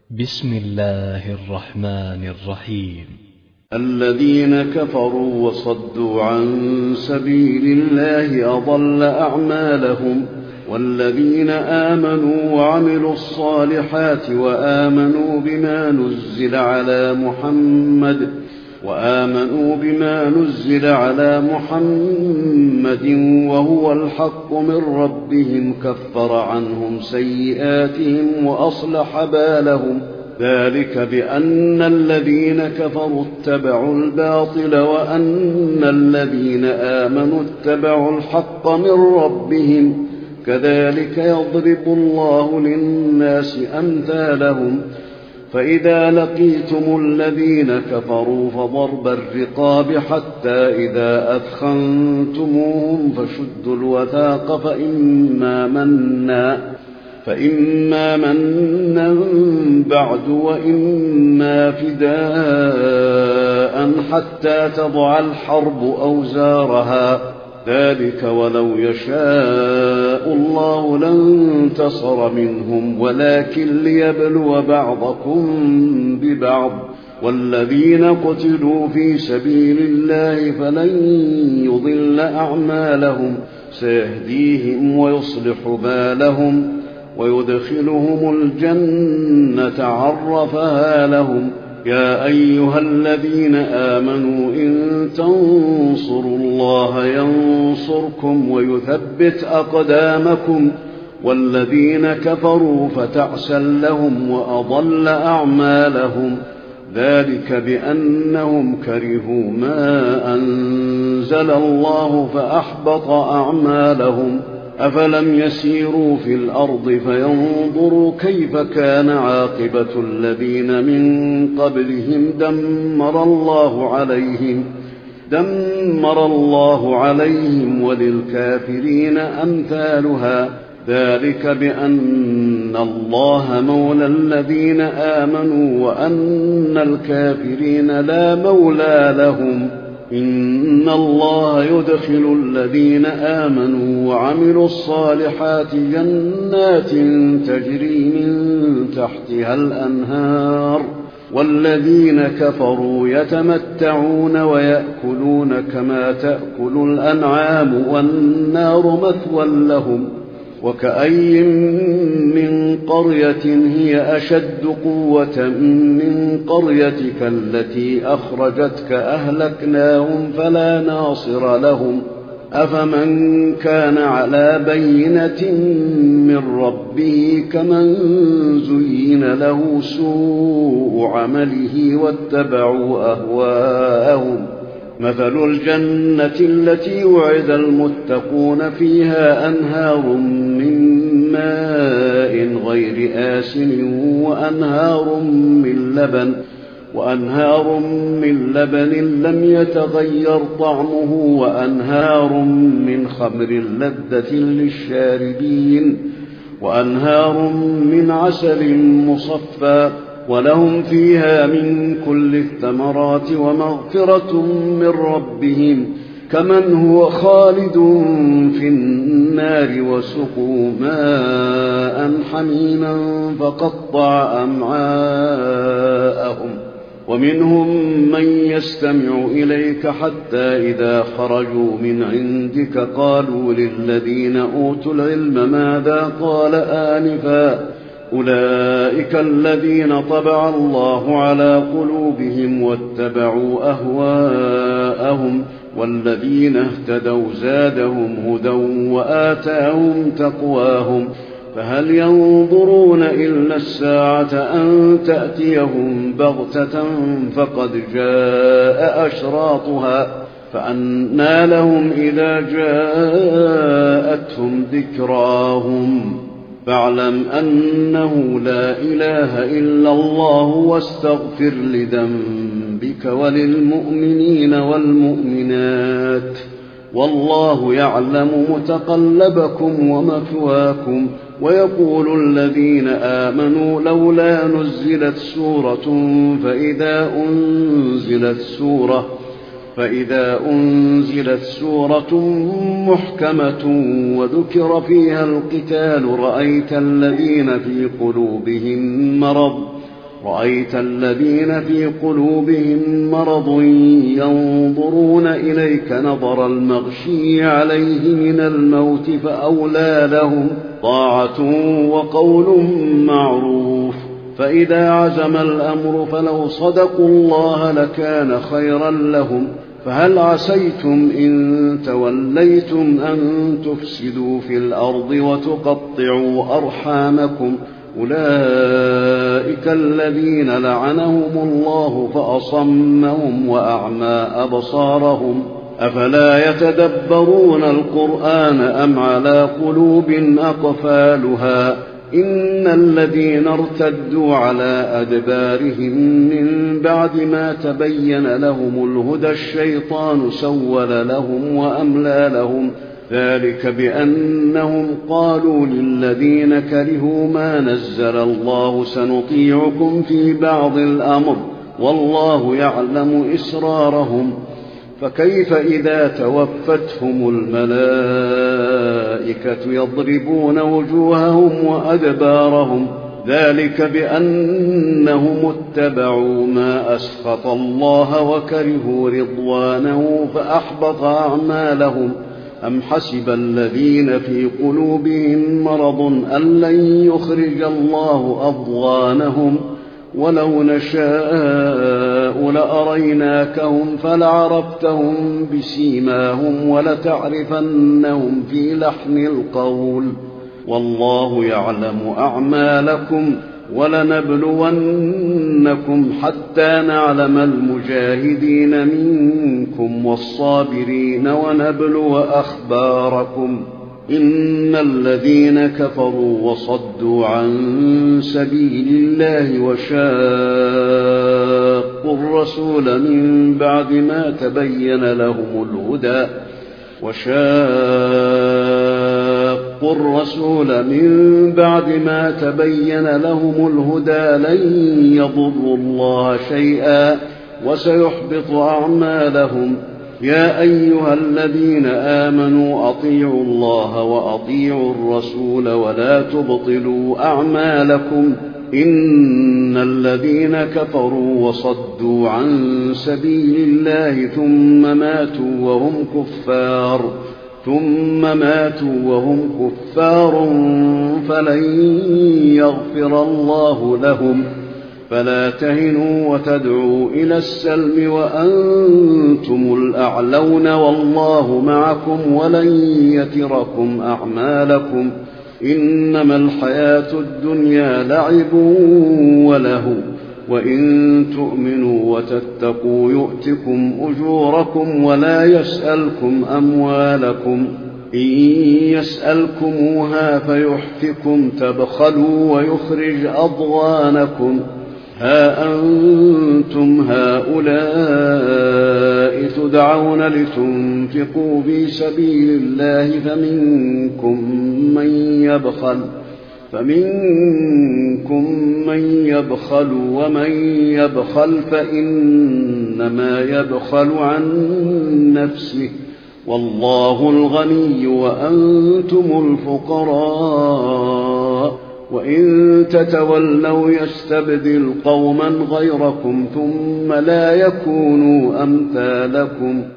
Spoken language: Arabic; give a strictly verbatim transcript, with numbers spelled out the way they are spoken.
بسم الله الرحمن الرحيم. الذين كفروا وصدوا عن سبيل الله أضل أعمالهم، والذين آمنوا وعملوا الصالحات وآمنوا بما نزل على محمد وآمنوا بما نزل على محمد وهو الحق من ربهم كفر عنهم سيئاتهم وأصلح بالهم، ذلك بأن الذين كفروا اتبعوا الباطل وأن الذين آمنوا اتبعوا الحق من ربهم، كذلك يضرب الله للناس أمثالهم. فإذا لقيتم الذين كفروا فضرب الرقاب حتى إذا أثخنتموهم فشدوا الوثاق فإما منا فإما منا بعد وإما فداء حتى تضع الحرب أوزارها، ذلك ولو يشاء الله لانتصر منهم ولكن ليبلو بعضكم ببعض، والذين قتلوا في سبيل الله فلن يضل أعمالهم، سيهديهم ويصلح بالهم ويدخلهم الجنة عرفها لهم. يا أيها الذين آمنوا إن تنصروا الله ينصركم ويثبت أقدامكم، والذين كفروا فتعسا لهم وأضل أعمالهم، ذلك بأنهم كرهوا ما أنزل الله فأحبط أعمالهم. أفلم يسيروا في الأرض فينظروا كيف كان عاقبة الذين من قبلهم دمر الله عليهم دمر الله عليهم وللكافرين أمثالها، ذلك بأن الله مولى الذين آمنوا وأن الكافرين لا مولى لهم. إن الله يدخل الذين آمنوا وعملوا الصالحات جنات تجري من تحتها الأنهار، والذين كفروا يتمتعون ويأكلون كما تأكل الأنعام والنار مثوى لهم. وكأي من قرية هي أشد قوة من قريتك التي أخرجتك أهلكناهم فلا ناصر لهم. أفمن كان على بينة من ربه كمن زين له سوء عمله واتبعوا أهواءهم. مثل الجنة التي وعد المتقون فيها أنهار من ماء غير آسن وأنهار من لبن وأنهار من لبن لم يتغير طعمه وأنهار من خمر لذة للشاربين وأنهار من عسل مصفى، ولهم فيها من كل الثمرات ومغفرة من ربهم، كمن هو خالد في النار وسقوا ماء حميما فقطع أمعاءهم. ومنهم من يستمع إليك حتى إذا خرجوا من عندك قالوا للذين أوتوا العلم ماذا قال آنفا، أولئك الذين طبع الله على قلوبهم واتبعوا أهواءهم، والذين اهتدوا زادهم هدى وآتاهم تقواهم. فهل ينظرون إلا الساعة أن تأتيهم بغتة فقد جاء أشراطها، فأنى لهم إذا جاءتهم ذكراهم. فاعلم أنه لا إله إلا الله واستغفر لذنبك وللمؤمنين والمؤمنات، والله يعلم متقلبكم ومثواكم. ويقول الذين آمنوا لولا نزلت سورة فإذا أنزلت سورة فإذا أنزلت سورة محكمة وذكر فيها القتال رأيت الذين في قلوبهم مرض رأيت الذين في قلوبهم مرض ينظرون إليك نظر المغشي عليه من الموت فأولى لهم طاعة وقول معروف. فإذا عزم الأمر فلو صدقوا الله لكان خيرا لهم. فهل عسيتم إن توليتم أن تفسدوا في الأرض وتقطعوا أرحامكم؟ أولئك الذين لعنهم الله فأصمهم وأعمى أبصارهم. أفلا يتدبرون القرآن أم على قلوب أقفالها؟ إن الذين ارتدوا على أدبارهم من بعد ما تبين لهم الهدى الشيطان سول لهم وأملى لهم. ذلك بأنهم قالوا للذين كرهوا ما نزل الله سنطيعكم في بعض الأمر والله يعلم إسرارهم. فكيف إذا توفتهم الملائكة يضربون وجوههم وأدبارهم؟ ذلك بأنهم اتبعوا ما أسخط الله وكرهوا رضوانه فأحبط أعمالهم. أم حسب الذين في قلوبهم مرض أن لن يخرج الله أضغانهم؟ ولو نشاء لأريناكهم فلعرفتهم بسيماهم ولتعرفنهم في لحن القول. والله يعلم أعمالكم ولنبلونكم حتى نعلم المجاهدين منكم والصابرين ونبلو أخباركم. إن الذين كفروا وصدوا عن سبيل الله وشاقوا الرسول من بعد ما تبين لهم الهدى وشاقوا الرسول من بعد ما تبين لهم الهدى لن يضروا الله شيئا وسيحبط أعمالهم. يا أيها الذين آمنوا أطيعوا الله وأطيعوا الرسول ولا تبطلوا أعمالكم. إن الذين كفروا وصدوا عن سبيل الله ثم ماتوا وهم كفار ثم ماتوا وهم كفار فلن يغفر الله لهم. فلا تهنوا وتدعوا إلى السلم وأنتم الأعلون والله معكم ولن يتركم أعمالكم. إنما الحياة الدنيا لعب وله وإن تؤمنوا وتتقوا يؤتكم أجوركم ولا يسألكم أموالكم. إن يسألكموها فيحفكم تبخلوا ويخرج أضغانكم. ها أنتم هؤلاء تدعون لتنفقوا في سبيل الله فمنكم من يبخل فمنكم من يبخل ومن يبخل فإنما يبخل عن نفسه والله الغني وأنتم الفقراء. وإن تتولوا يستبدل قوما غيركم ثم لا يكونوا أمثالكم.